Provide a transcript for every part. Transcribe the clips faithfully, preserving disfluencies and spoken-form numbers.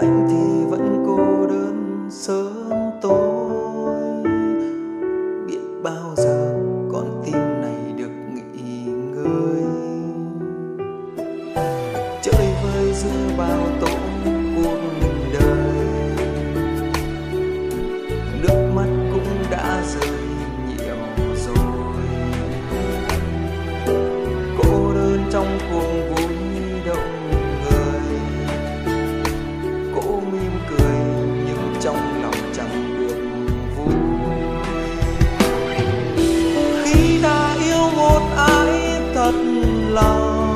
anh thì vẫn cô đơn sớm tối. Biết bao giờ con tim này được nghỉ ngơi, chơi vơi giữa bao tố cuộc đời. Nước mắt cũng đã rơi nhiều rồi, cô đơn trong cuồng vui động người. Cô mỉm cười nhưng trong lòng chẳng được vui. Khi đã yêu một ai thật lòng,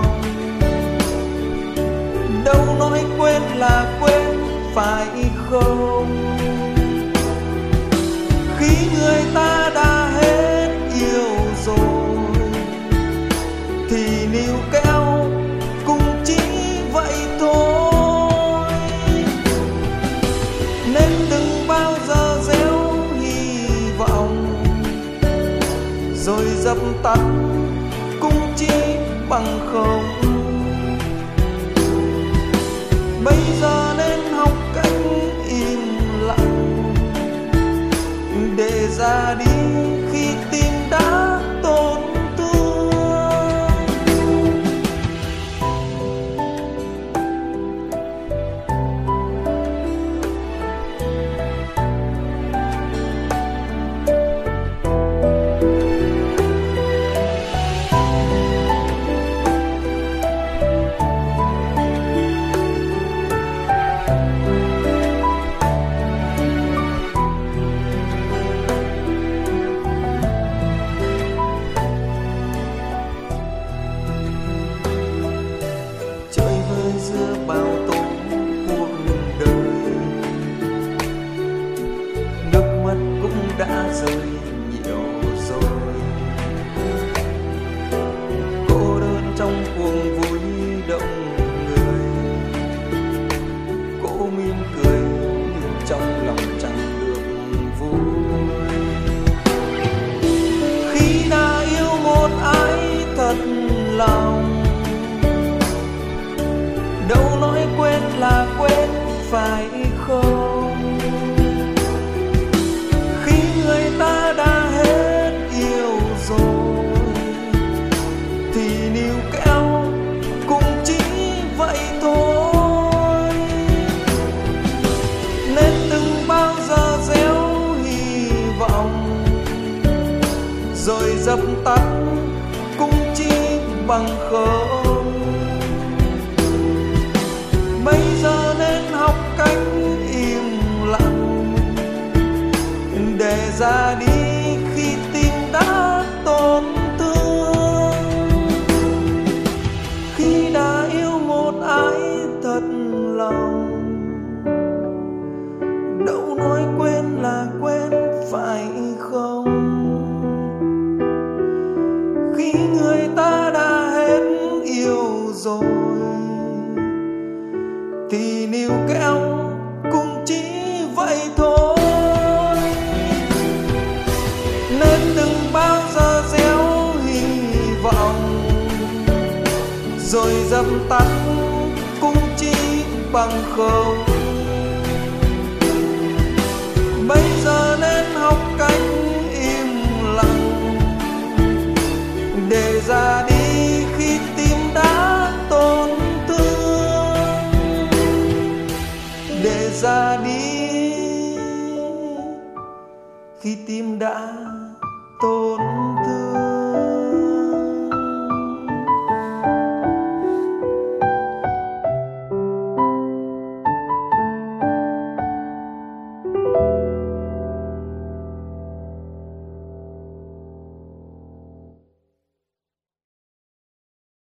đâu nói quên là quên phải không? Khi người ta đã hết yêu rồi thì níu kéo cũng chỉ vậy thôi. Nên đừng bao giờ gieo hy vọng rồi dập tắt cũng chỉ bằng không. Bây giờ nên học cách im lặng để ra đi khi tim đã tổn thương. Giữa bao tố cuộc đời, nước mắt cũng đã rơi nhiều rồi. Cô đơn trong cuồng vui động người, cô mỉm cười nhưng trong lòng chẳng được vui. Khi đã yêu một ai thật lòng, đâu nói quên là quên phải không? Khi người ta đã hết yêu rồi thì níu kéo cũng chỉ vậy thôi. Nên đừng bao giờ gieo hy vọng rồi dập tắt cũng chỉ bằng không. Bây giờ nên học cách im lặng để ra đi khi tim đã tổn thương. Khi đã yêu một ai thật lòng, đâu nói quên là quên phải không? Khi người ta đã hết yêu rồi thì níu kéo cũng chỉ vậy thôi. Nên đừng bao giờ gieo hy vọng rồi dập tắt cũng chỉ bằng không. Bây giờ nên học cách im lặng để ra đi khi tim đã tổn thương. Để ra đi khi tim đã tổn